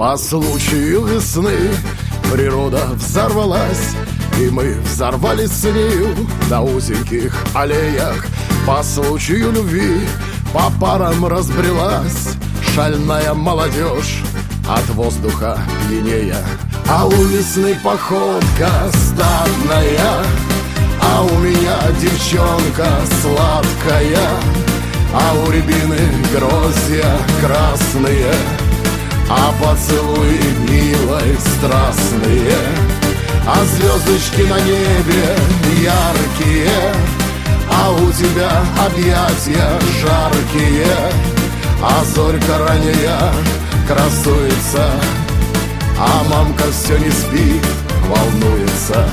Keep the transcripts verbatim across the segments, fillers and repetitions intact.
По случаю весны природа взорвалась, и мы взорвались с нею на узеньких аллеях. По случаю любви по парам разбрелась шальная молодежь, от воздуха пьянея. А у весны походка статная, а у меня девчонка сладкая, а у рябины грозья красные, а поцелуи милой страстные, а звездочки на небе яркие, а у тебя объятия жаркие, а зорька ранняя красуется, а мамка все не спит, волнуется.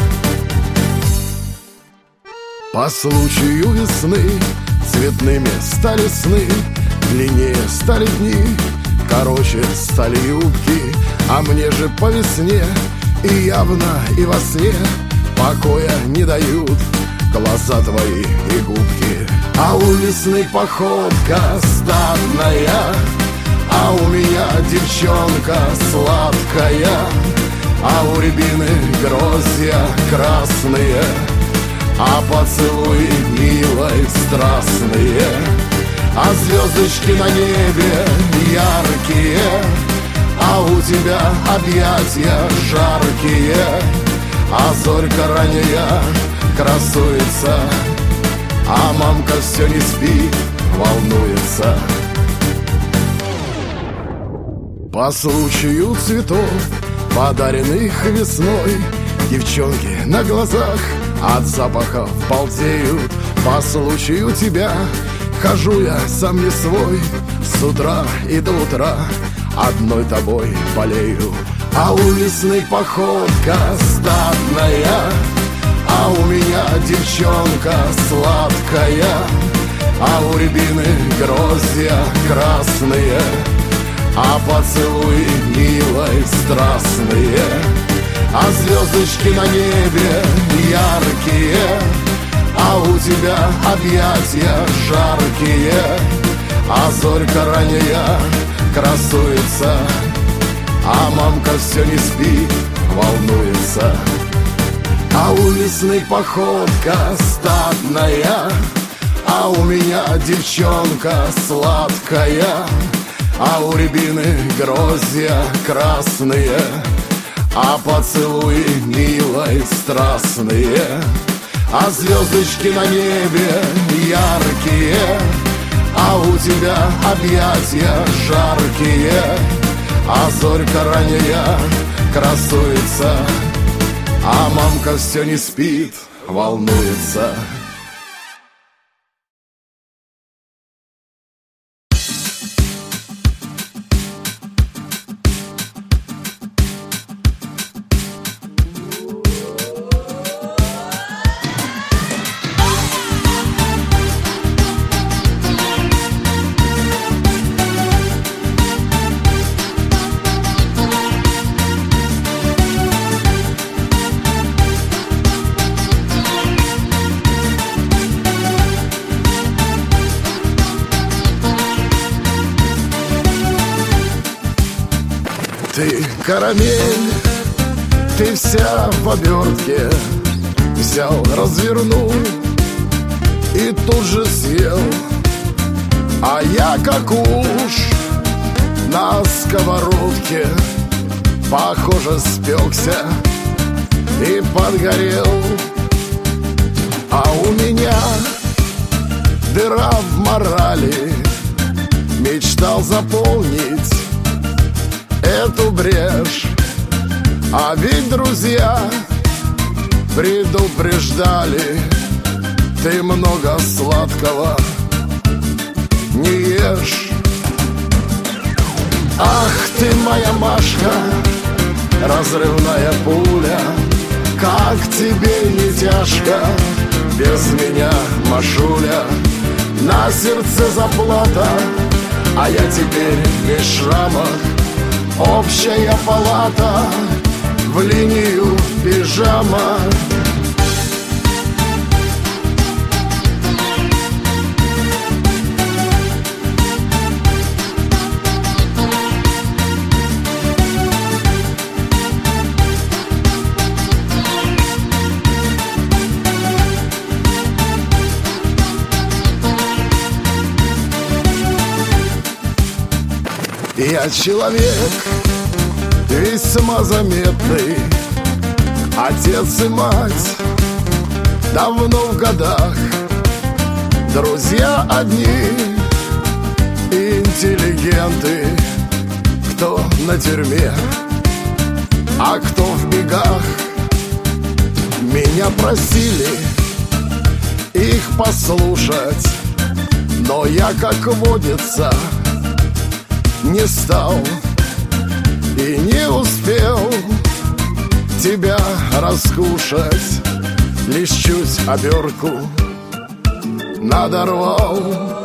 По случаю весны цветными стали сны, длиннее стали дни, короче стали юбки. А мне же по весне и явно и во сне покоя не дают глаза твои и губки. А у весны походка статная, а у меня девчонка сладкая, а у рябины грозья красные, а поцелуи милой страстные, а звездочки на небе яркие, а у тебя объятия жаркие, а зорька ранняя красуется, а мамка все не спит, волнуется. По случаю цветов, подаренных весной, девчонки на глазах от запахов балдеют. По случаю тебя хожу я сам не свой, с утра и до утра одной тобой болею. А у весны походка статная, а у меня девчонка сладкая, а у рябины грозья красные, а поцелуи милой страстные, а звездочки на небе яркие, а у тебя объятия жаркие, а зорька ранняя красуется, а мамка все не спит, волнуется. А у весны походка статная, а у меня девчонка сладкая, а у рябины грозья красные, а поцелуи милой страстные, а звездочки на небе яркие, а у тебя объятия жаркие, а зорька ранняя красуется, а мамка все не спит, волнуется. Ты карамель, ты вся в обертке, взял, развернул и тут же съел. А я как уж на сковородке, похоже, спекся и подгорел. А у меня дыра в морали, мечтал заполнить эту брешь. А ведь друзья предупреждали, ты много сладкого не ешь. Ах ты моя Машка, разрывная пуля, как тебе не тяжко без меня, Машуля. На сердце заплата, а я теперь без шрамов. Общая палата, в линию пижама. Я человек весьма заметный, отец и мать давно в годах, друзья одни, интеллигенты, кто на тюрьме, а кто в бегах. Меня просили их послушать, но я, как водится, не стал и не успел тебя раскушать. Лишь чуть обертку надорвал.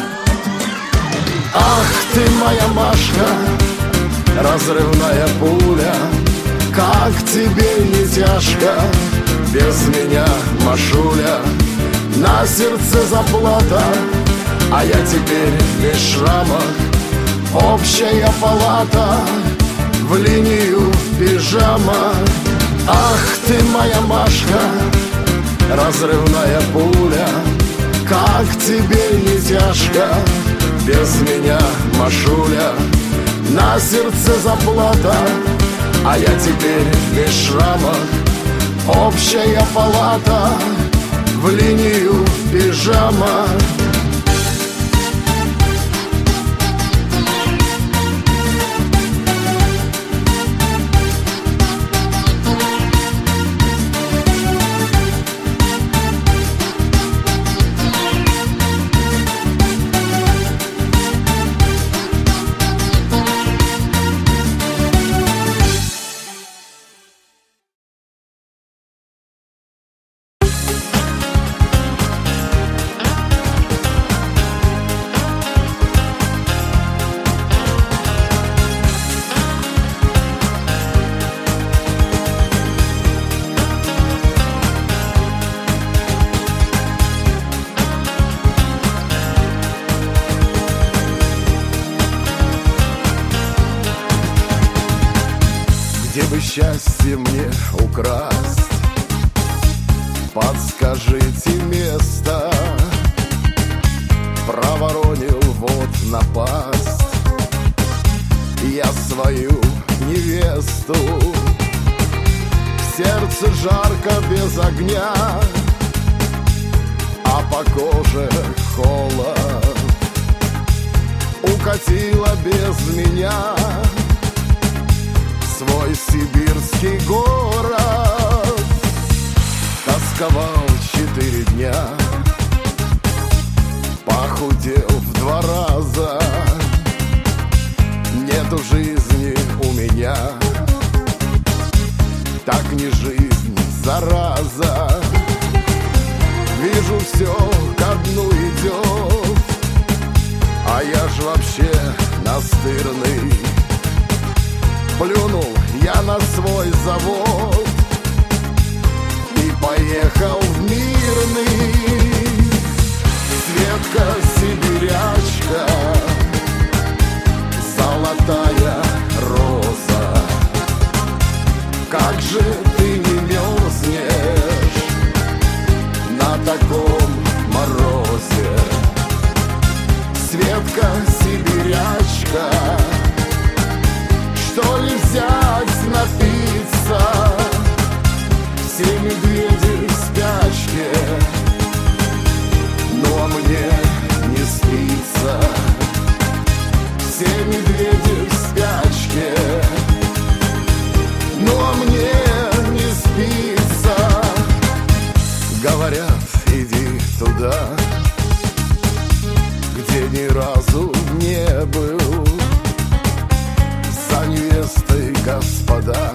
Ах ты моя Машка, разрывная пуля, как тебе не тяжко без меня, Машуля. На сердце заплата, а я теперь без шрамах. Общая палата, в линию пижама. Ах ты моя Машка, разрывная пуля, как тебе не тяжко без меня, Машуля. На сердце заплата, а я теперь без шрамах. Общая палата, в линию пижама. Где бы счастье мне украсть, подскажите место. Проворонил вот напасть я свою невесту. В сердце жарко без огня, а по коже холод. Укатила без меня свой сибирский город. Тосковал четыре дня, похудел в два раза. Нету жизни у меня, так не жизнь, зараза. Вижу, все ко дну идет, а я ж вообще настырный. Плюнул я на свой завод и поехал в Мирный. Светка сибирячка, золотая роза, как же ты не мерзнешь на таком морозе. Светка сибирячка, что ли взять напиться? Все медведи в спячке, ну а мне не спится. Все медведи в спячке, ну а мне не спится. Говорят, иди туда, где ни разу не был. За невестой, господа,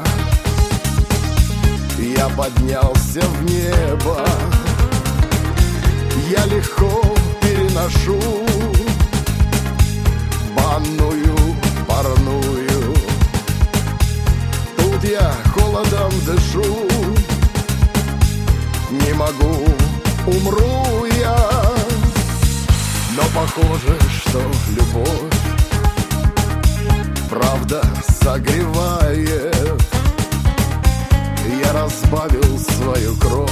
я поднялся в небо. Я легко переношу банную, парную. Тут я холодом дышу, не могу, умру я. Но похоже, что любовь правда согревает. Я разбавил свою кровь,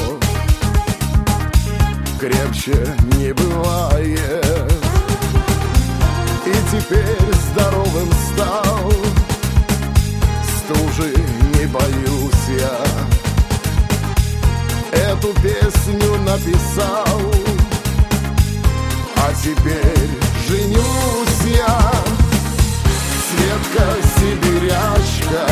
крепче не бывает. И теперь здоров новым стал, стужи не боюсь я. Эту песню написал, а теперь женюсь я. Светка сибирячка,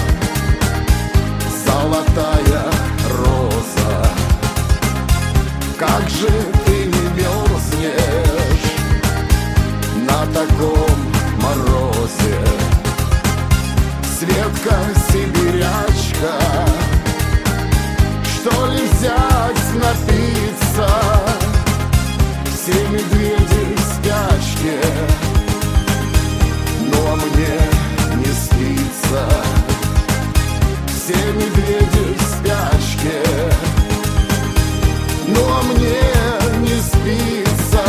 золотая роза, как же ты не мерзнешь на таком морозе? Светка сибирячка, что ли взять напиться? Все медведи в спячке, но мне не спится. Все медведи в спячке, но мне не спится.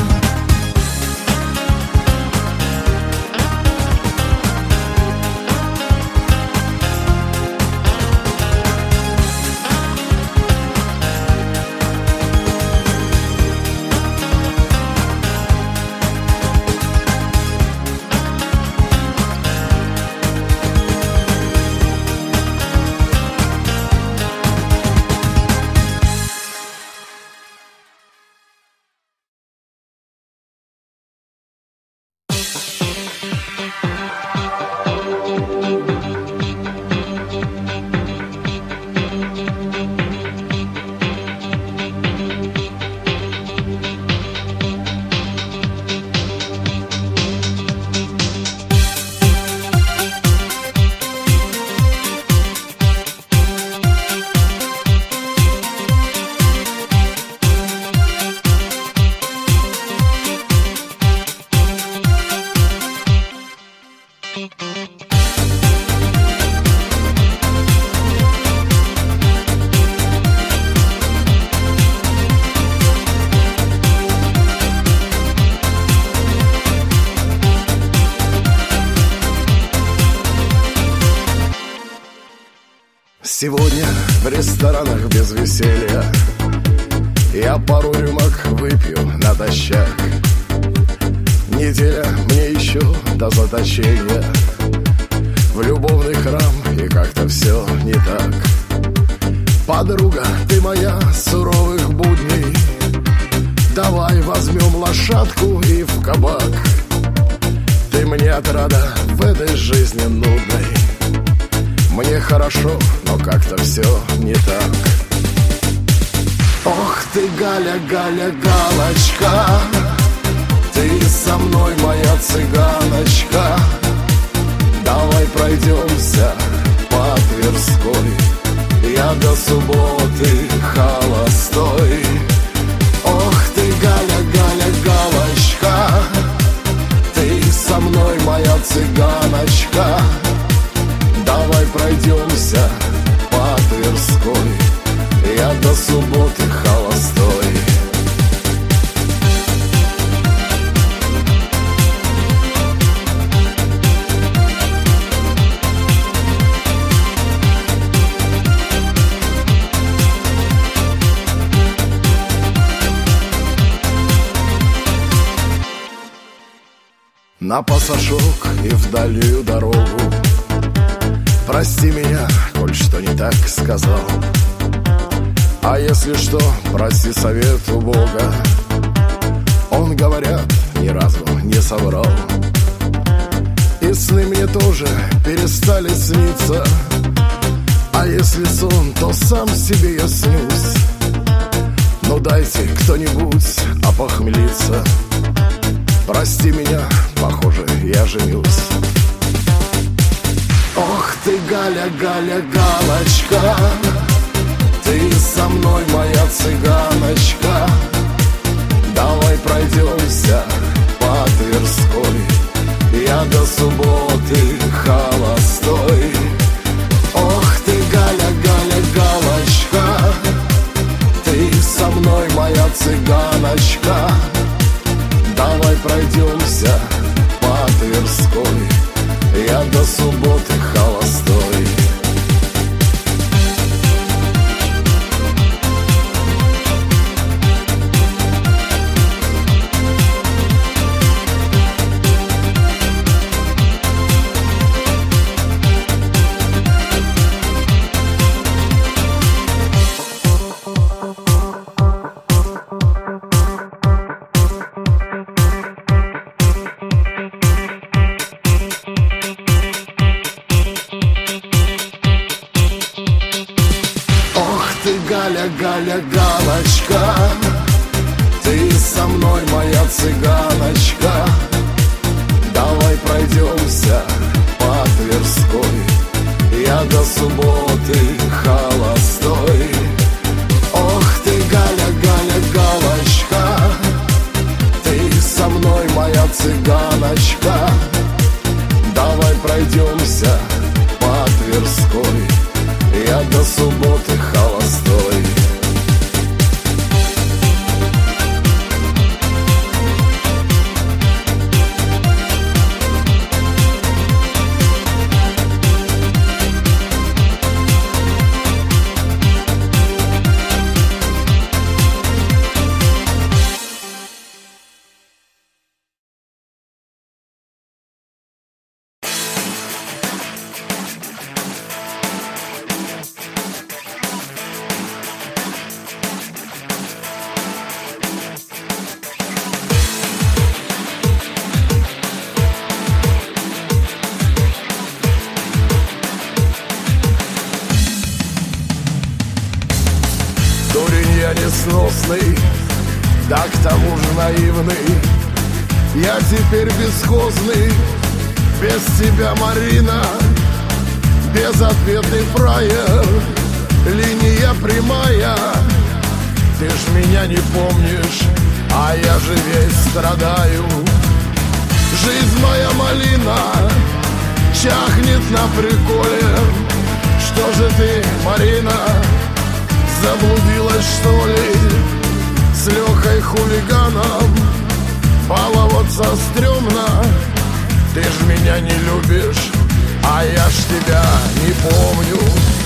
Сегодня в ресторанах без веселья я пару рюмок выпью натощак. Неделя мне еще до заточения в любовный храм, и как-то все не так. Подруга, ты моя суровых будней, давай возьмем лошадку и в кабак. Ты мне отрада в этой жизни нудной. Мне хорошо, но как-то все не так. Ох ты, Галя, Галя, Галочка, ты со мной, моя цыганочка. Давай пройдемся по Тверской, я до субботы холостой. Ох ты, Галя, Галя, Галочка, ты со мной, моя цыганочка. Давай пройдемся по Тверской, я до субботы холостой. На пасашок и в дальнюю дорогу. Прости меня, коль что не так сказал. А если что, проси совет у Бога. Он, говорят, ни разу не соврал. И сны мне тоже перестали сниться. А если сон, то сам себе я снюсь. Ну дайте кто-нибудь опохмелиться. Прости меня, похоже, я женюсь. Ох ты, Галя, Галя, Галочка, ты со мной, моя цыганочка. Давай пройдемся по Тверской, я до субботы холостой. Ох ты, Галя, Галя, Галочка, ты со мной, моя цыганочка. Давай пройдемся по Тверской, я до субботы холостой. Галя, Галя, Галочка, ты со мной, моя цыганочка. Давай пройдемся по Тверской, я до субботы холостой. Ох ты, Галя, Галя, Галочка, ты со мной, моя цыганочка. Давай пройдемся по Тверской, я до субботы холостой. Дурень я несносный, да к тому же наивный. Я теперь бесхозный, без тебя, Марина. Безответный фраер, линия прямая. Ты ж меня не помнишь, а я же весь страдаю. Жизнь моя малина чахнет на приколе. Что же ты, Марина, заблудилась, что ли? С Лехой хулиганом баловаться стрёмно. Ты ж меня не любишь, а я ж тебя не помню.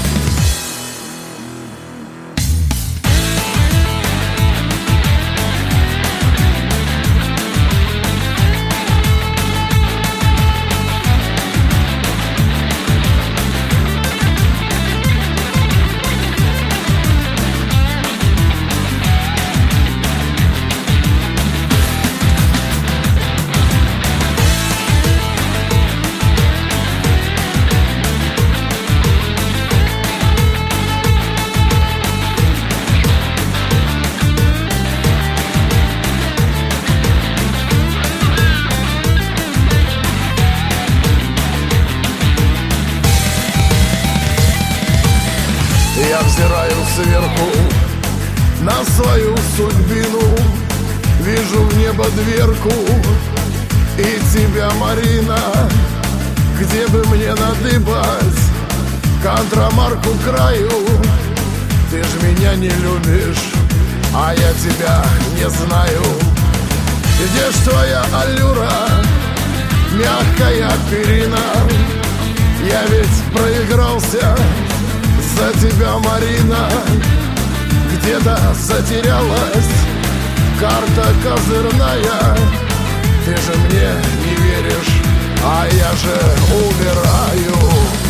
Я взираю сверху на свою судьбину, вижу в небо дверку и тебя, Марина. Где бы мне надыбать контрамарку краю? Ты ж меня не любишь, а я тебя не знаю. Где ж твоя аллюра, мягкая перина? Я ведь проигрался за тебя, Марина. Где-то затерялась карта козырная. Ты же мне не веришь, а я же умираю.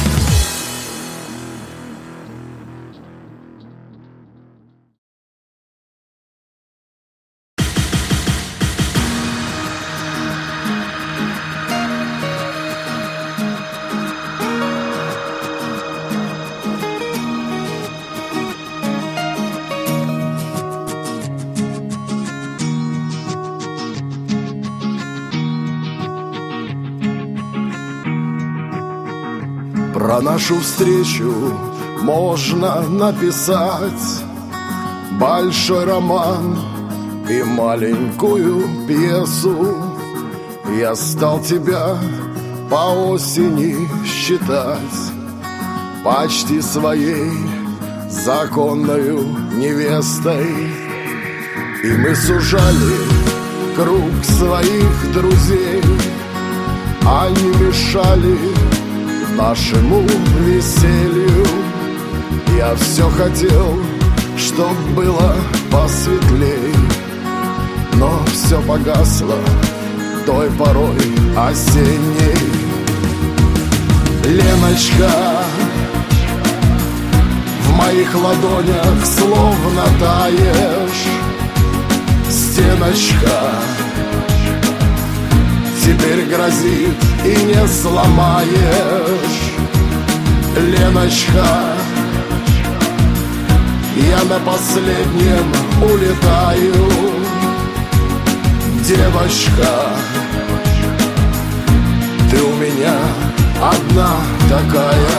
Про нашу встречу можно написать большой роман и маленькую пьесу. Я стал тебя по осени считать почти своей законною невестой. И мы сужали круг своих друзей, они мешали нашему веселью. Я все хотел, чтоб было посветлей, но все погасло той порой осенней. Леночка, в моих ладонях словно таешь. Стеночка теперь грозит и не сломаешь. я на последнем улетаю. Девочка, ты у меня одна такая.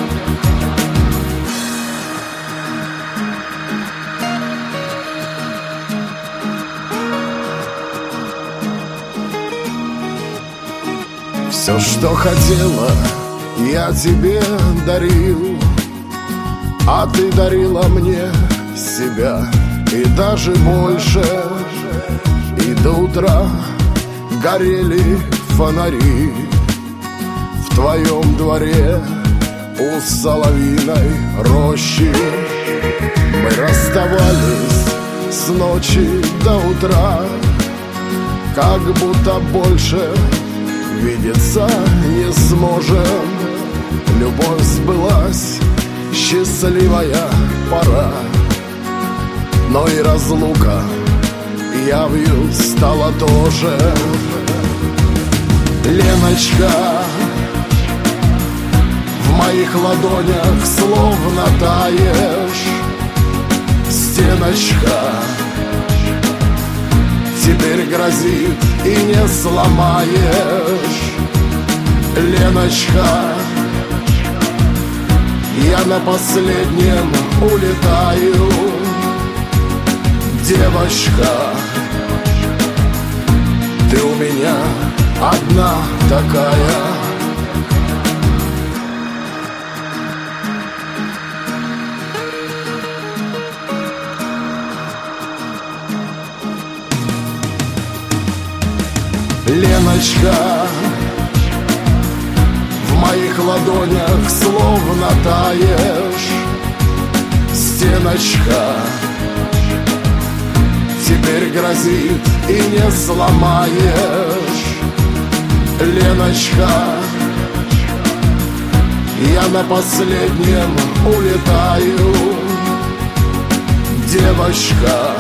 Все, что хотела, я тебе дарил, а ты дарила мне себя и даже больше. И до утра горели фонари в твоем дворе у соловьиной рощи. Мы расставались с ночи до утра, как будто больше видеться не сможем. Любовь сбылась, счастливая пора, но и разлука явью стала тоже. Леночка, в моих ладонях словно таешь. Стеночка теперь грозит и не сломаешь. Леночка, я на последнем улетаю. Девочка, ты у меня одна такая. Леночка, в моих ладонях словно таешь. Стеночка теперь грозит и не сломаешь. Леночка, я на последнем улетаю. Девочка,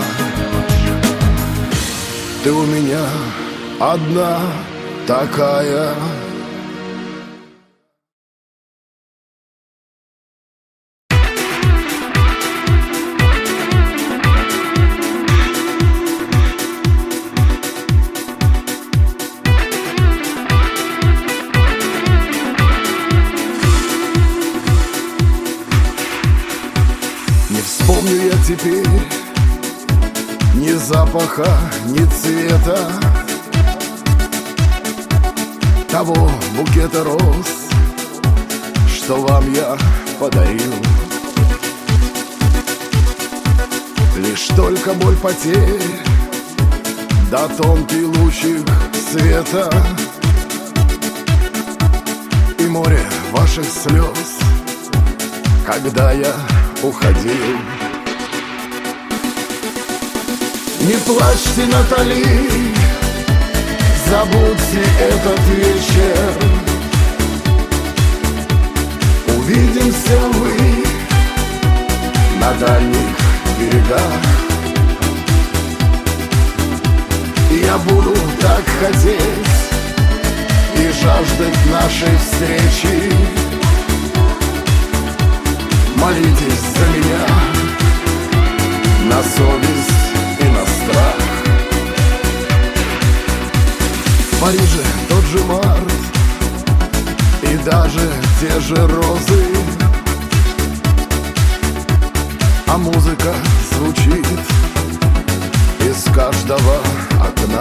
ты у меня одна такая. Не вспомню я теперь ни запаха, ни цвета того букета роз, что вам я подарил. Лишь только боль потерь, да тонкий лучик света и море ваших слез, когда я уходил. Не плачьте, Натали, забудьте этот вечер. Увидимся вы на дальних берегах. Я буду так хотеть и жаждать нашей встречи. Молитесь за меня на совесть и на страх. В Париже тот же март и даже те же розы, а музыка звучит из каждого окна.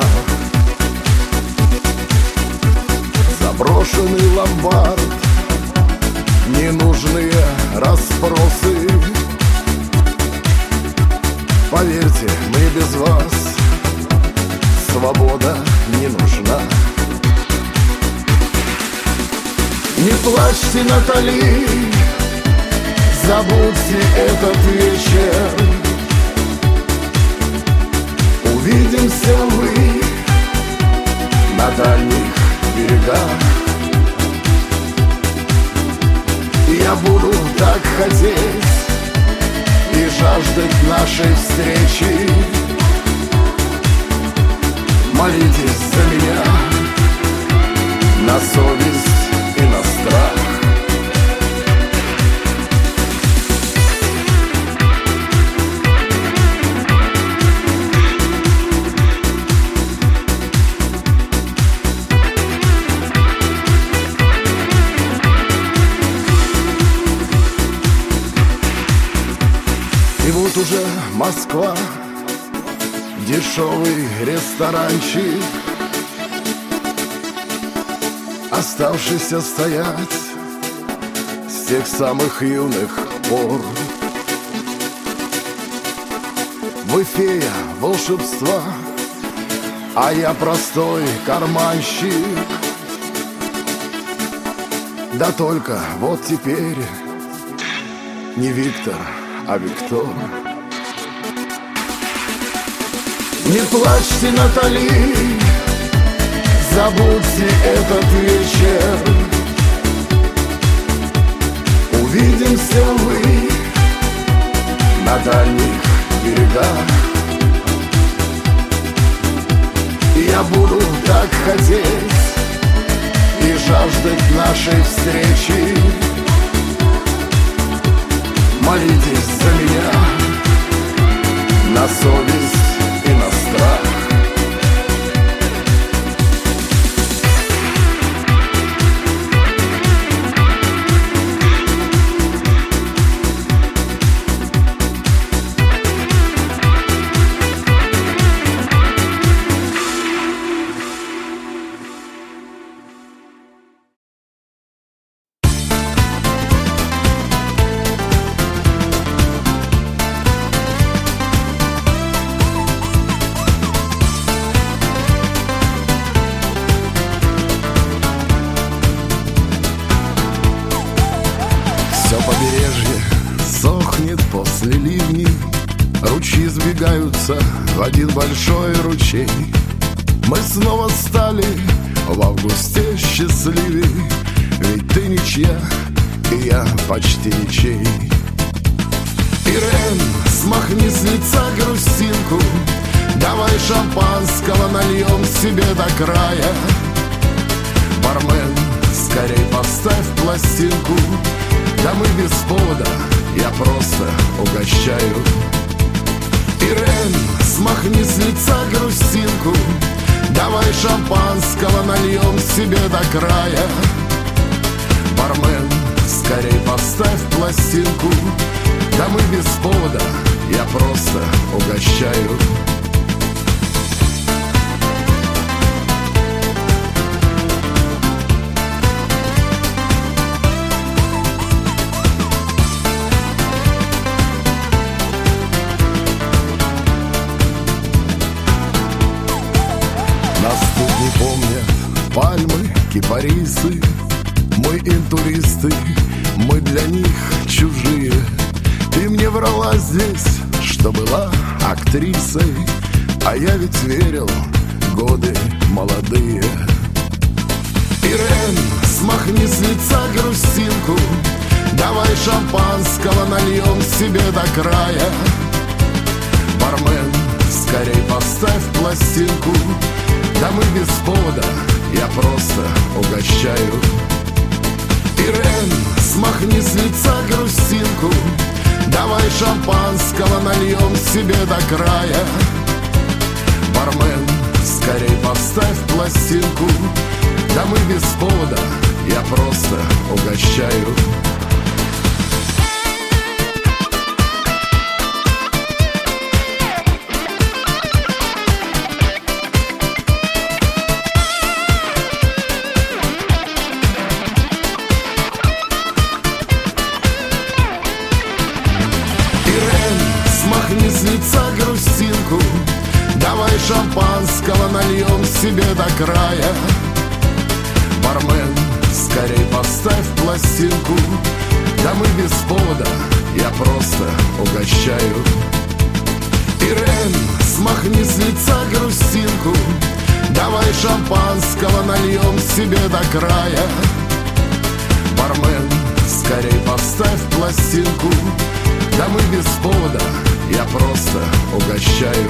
Заброшенный ломбард, ненужные расспросы. Поверьте, мне без вас свобода не нужна. Не плачьте, Натали, забудьте этот вечер. Увидимся вы на дальних берегах. Я буду так хотеть и жаждать нашей встречи. Молитесь за меня на совесть и на страх. Вот уже Москва, дешевый ресторанчик, оставшийся стоять с тех самых юных пор. Вы фея волшебства, а я простой карманщик. Да только вот теперь не Виктор, а Виктор. Не плачьте, Натали, забудьте этот вечер. Увидимся вы на дальних берегах. Я буду так хотеть и жаждать нашей встречи. Молитесь за меня на совесть и на страх. После ливней ручьи сбегаются в один большой ручей. Мы снова стали в августе счастливей, ведь ты ничья, и я почти ничей. Ирен, смахни с лица грустинку, давай шампанского нальем себе до края. Бармен, скорей поставь пластинку, да мы без повода, я просто угощаю. Ирен, смахни с лица грустинку, давай шампанского нальем себе до края. Бармен, скорей поставь пластинку, да мы без повода, я просто угощаю. Пальмы, кипарисы, мы интуристы, мы для них чужие. Ты мне врала здесь, что была актрисой, а я ведь верил, годы молодые. Ирен, смахни с лица грустинку, давай шампанского нальем себе до края. Бармен, скорей поставь пластинку, да мы без повода, я просто угощаю. Ирен, смахни с лица грустинку, давай шампанского нальем себе до края. Бармен, скорей поставь пластинку, да мы без повода, я просто угощаю. Смахни с лица грустинку, давай шампанского нальем себе до края. Бармен, скорей поставь пластинку, да мы без повода, я просто угощаю. Ирен, смахни с лица грустинку, давай шампанского нальем себе до края. Бармен, скорей поставь пластинку, да мы без повода, я просто угощаю.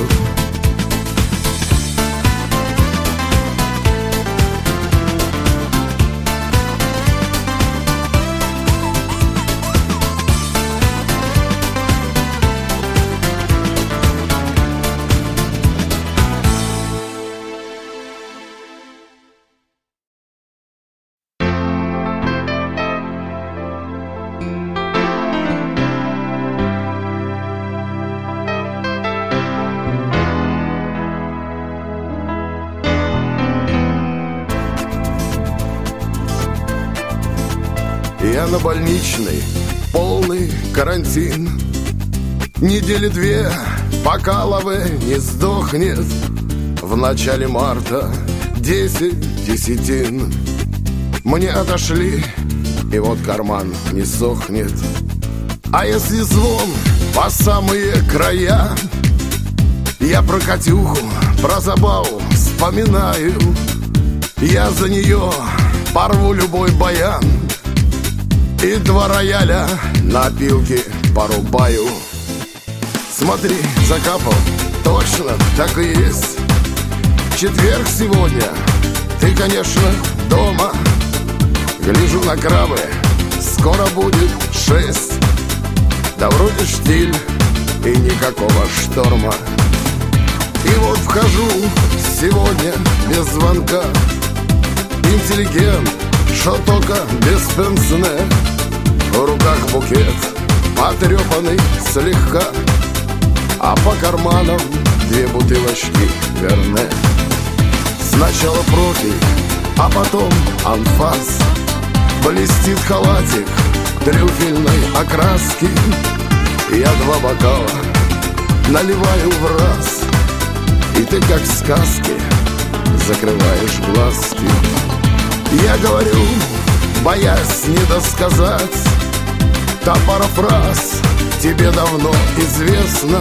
Я на больничной, полный карантин. Недели две, пока Лаве не сдохнет. В начале марта десять десятин. Мне отошли, и вот карман не сохнет. А если звон по самые края, я про Катюху, про забаву вспоминаю. Я за нее порву любой баян и два рояля на пилке порубаю. Смотри, закапал, точно так и есть. Четверг сегодня, ты, конечно, дома. Гляжу на крабы, скоро будет шесть. Да вроде штиль и никакого шторма. И вот вхожу сегодня без звонка. Интеллигент, шо только без пенсне. В руках букет, потрепанный слегка, а по карманам две бутылочки Верне. Сначала профиль, а потом анфас. Блестит халатик трюфельной окраски. Я два бокала наливаю в раз, и ты, как в сказке, закрываешь глазки. Я говорю, боясь недосказать, та пара фраз тебе давно известна.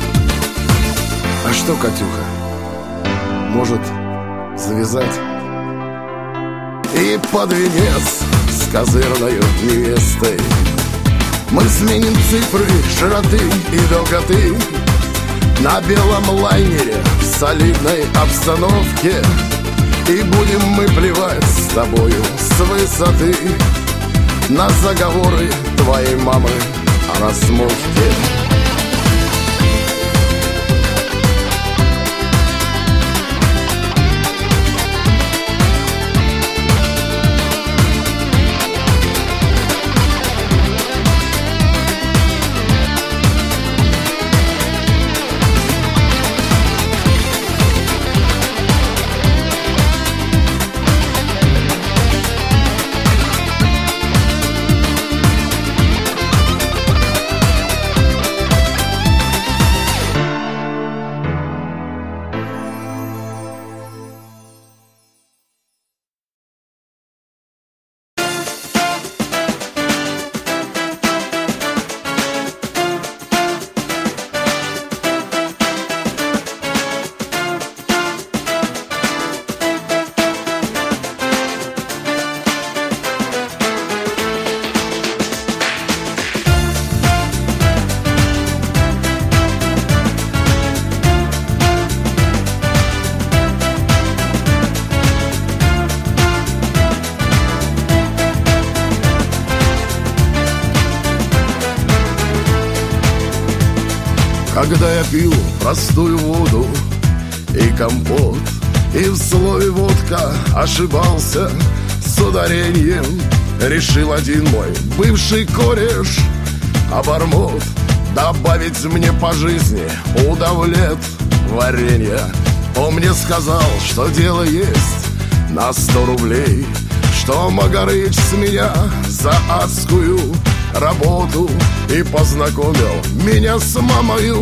А что, Катюха, может завязать? И под венец с козырною невестой мы сменим цифры широты и долготы на белом лайнере в солидной обстановке. И будем мы плевать с тобою с высоты на заговоры твоей мамы о размолвке. Когда я пил простую воду и компот, и в слове водка ошибался с ударением, решил один мой бывший кореш, обормот, добавить мне по жизни удовлетворения. Он мне сказал, что дело есть на сто рублей, что Магарыч с меня за адскую работу, и познакомил меня с мамою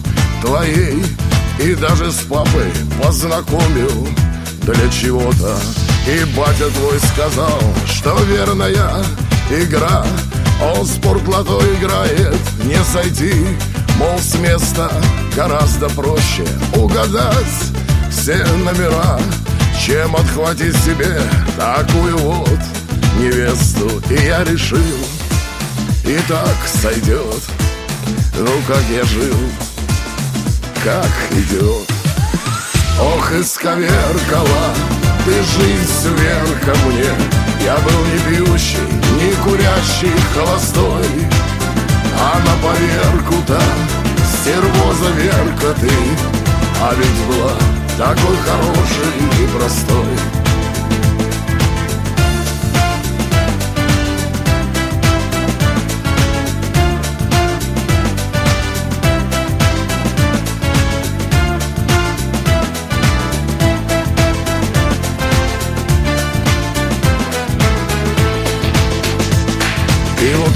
твоей, и даже с папой познакомил для чего-то. И батя твой сказал, что верная игра, он спортлото играет, не сойти, мол, с места гораздо проще угадать все номера, чем отхватить себе такую вот невесту. И я решил, и так сойдет. Ну как я жил, как идет. Ох, исковеркала ты жизнь сверх ко мне. Я был не пьющий, не курящий, холостой, а на поверку-то стервоза Верка ты. А ведь была такой хороший и простой.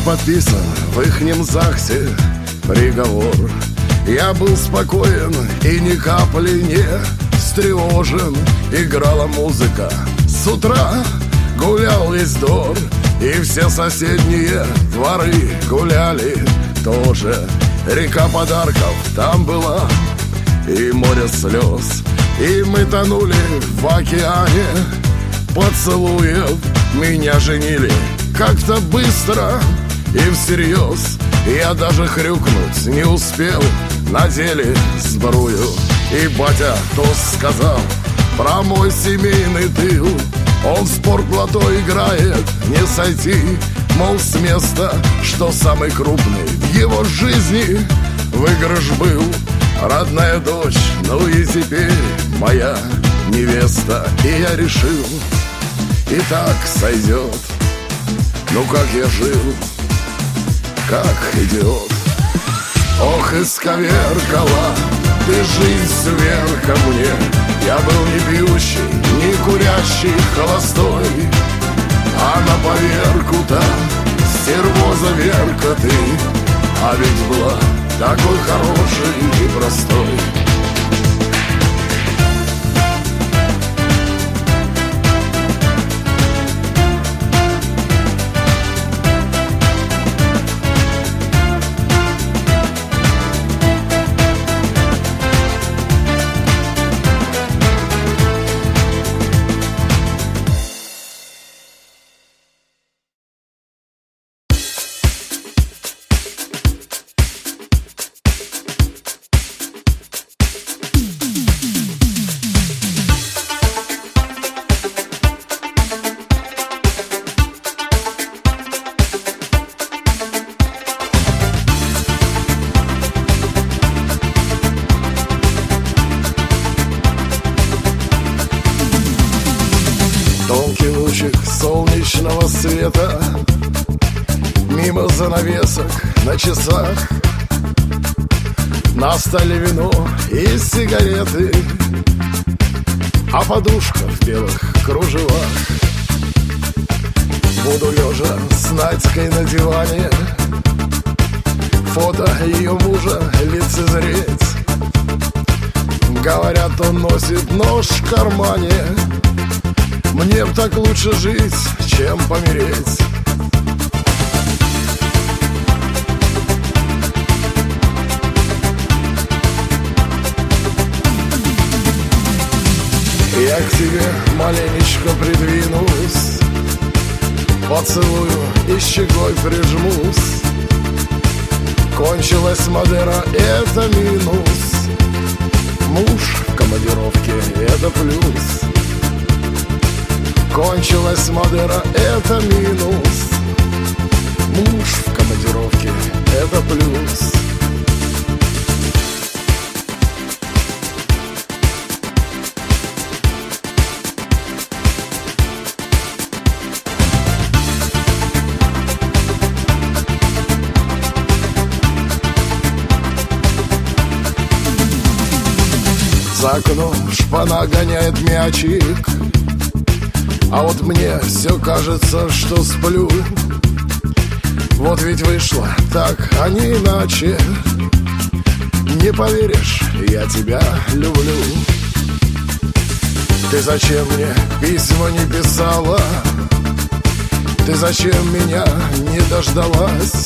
подписан в ихнем ЗАГСе приговор. Я был спокоен и ни капли не встревожен. Играла музыка, с утра гулял весь двор, и все соседние дворы гуляли тоже. Река подарков там была и море слез, и мы тонули в океане поцелуев. Меня женили как-то быстро и всерьез. Я даже хрюкнуть не успел, надели сбрую. И батя тост сказал про мой семейный тыл. Он в спортлото играет, не сойти, мол, с места, что самый крупный в его жизни выигрыш был. Родная дочь, ну и теперь моя невеста. И я решил, и так сойдет. Ну как я жил, как идиот. Ох, исковеркала ты жизнь сверх ко мне. Я был не пьющий, не курящий, холостой, а на поверку-то стервоза Верка ты. А ведь была такой хороший и простой. Тонкий лучик солнечного света мимо занавесок на часах. На столе вино и сигареты, а подушка в белых кружевах. Буду лежа с Надькой на диване, фото ее мужа лицезреть. Говорят, он носит нож в кармане. Мне б так лучше жить, чем помереть. Я к тебе маленечко придвинусь, поцелую и щекой прижмусь. Кончилась Мадера, это минус. Муж в командировке, это плюс. Кончилась Мадера, это минус. Муж в командировке, это плюс. За окном шпана гоняет мячик, а вот мне все кажется, что сплю. Вот ведь вышло так, а не иначе. Не поверишь, я тебя люблю. Ты зачем мне письма не писала? Ты зачем меня не дождалась?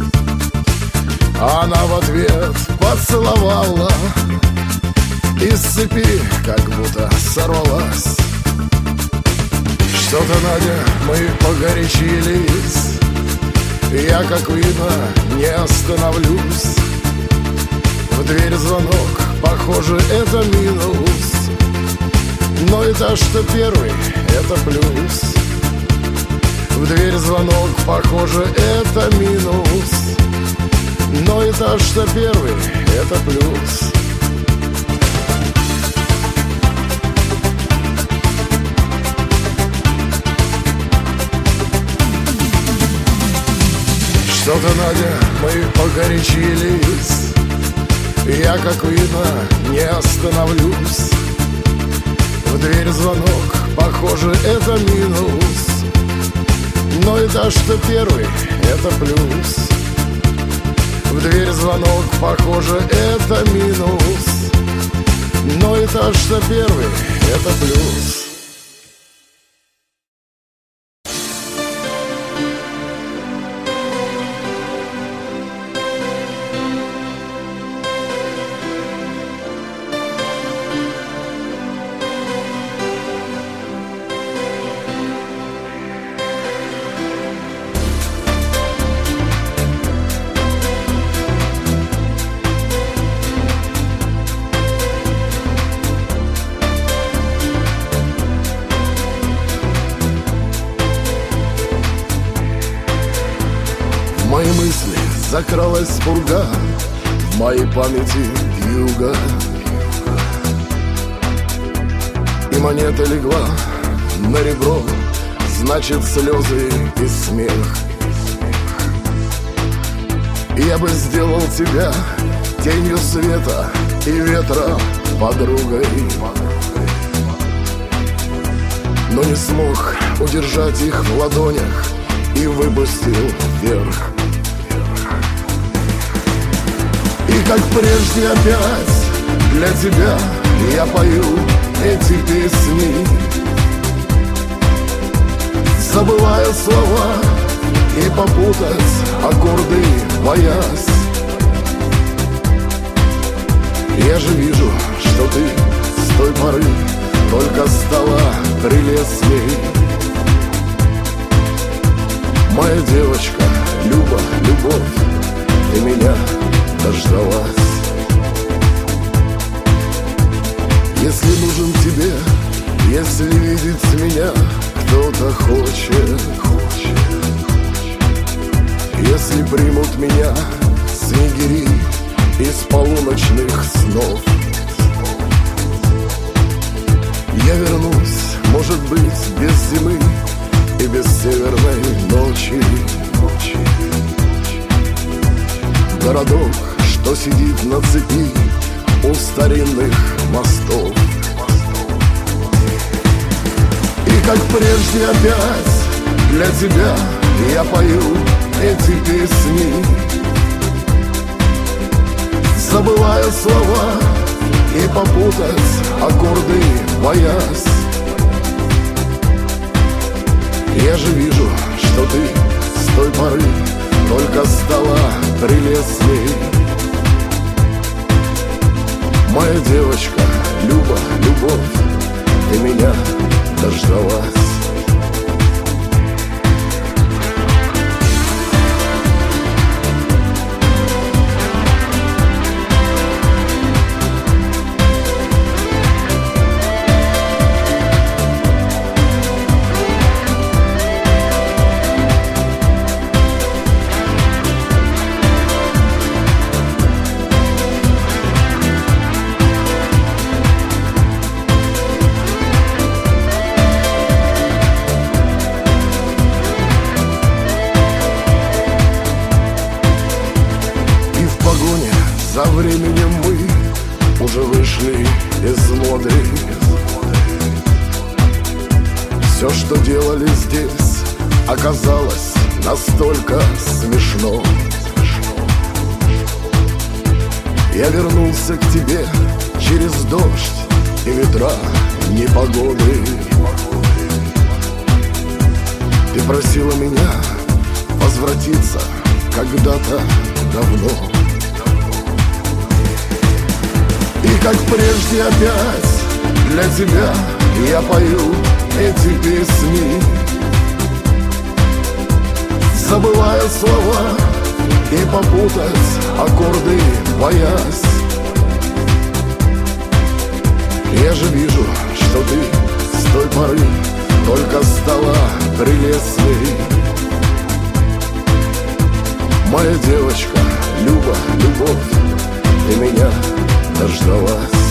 Она в ответ поцеловала, из цепи как будто сорвалась. Что-то, Надя, мы погорячились. Я, как видно, не остановлюсь. В дверь звонок, похоже, это минус. Но этаж-то первый, это плюс. В дверь звонок, похоже, это минус. Но этаж-то первый, это плюс. Что-то, Надя, мы погорячились. Я, как видно, не остановлюсь. В дверь звонок, похоже, это минус. Но этаж-то первый, это плюс. В дверь звонок, похоже, это минус. Но этаж-то первый, это плюс. В мои мысли закралась пурга, в моей памяти вьюга, и монета легла на ребро, значит, слезы и смех. И я бы сделал тебя тенью света и ветра подругой, но не смог удержать их в ладонях и выпустил вверх. И как прежде опять для тебя я пою эти песни, забывая слова и попутать аккорды боясь. Я же вижу, что ты с той поры только стала прелестней. Моя девочка, Люба, любовь, ты меня дождалась. Если нужен тебе, если видеть меня кто-то хочет, если примут меня снегири из полуночных снов, я вернусь, может быть, без зимы и без северной ночи. Городок, что сидит на цепи у старинных мостов. И как прежде опять для тебя я пою эти песни, забывая слова и попутать аккорды боясь. Я же вижу, что ты с той поры только стала прелестней. Моя девочка, Люба, любовь, ты меня дождалась. За временем мы уже вышли из моды. Все, что делали здесь, оказалось настолько смешно. Я вернулся к тебе через дождь и ветра непогоды. Ты просила меня возвратиться когда-то давно. И как прежде опять для тебя я пою эти песни, забывая слова и попутать аккорды боясь. Я же вижу, что ты с той поры только стала прелестней. Моя девочка, Люба, любовь, ты меня дождалась.